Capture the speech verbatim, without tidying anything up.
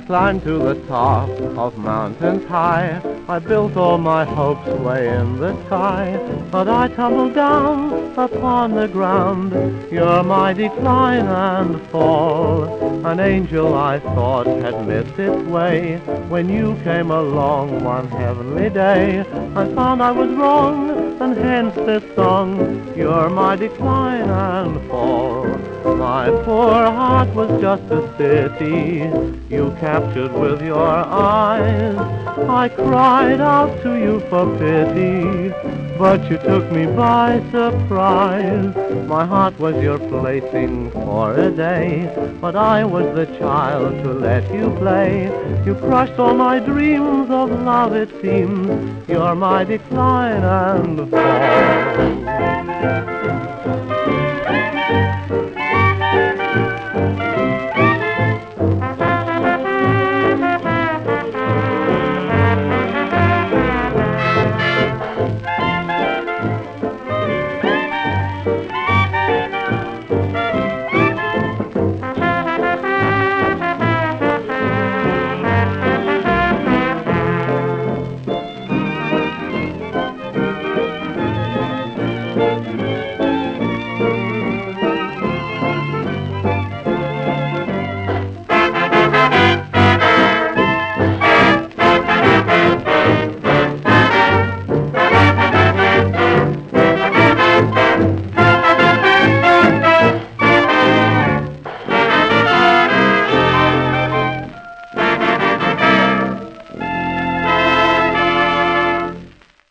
climbed to the top of mountains high. I built all my hopes way in the sky, but I tumbled down upon the ground. You're my decline and fall. An angel I thought had missed its way. When you came along one heavenly day, I found I was wrong, and hence this song. You're my decline and fall. My poor heart was just a city you captured with your eyes. I cried out to you for pity, but you took me by surprise. My heart was your plaything for a day, but I was the child to let you play. You crushed all my dreams of love, it seems. You're my decline and fall.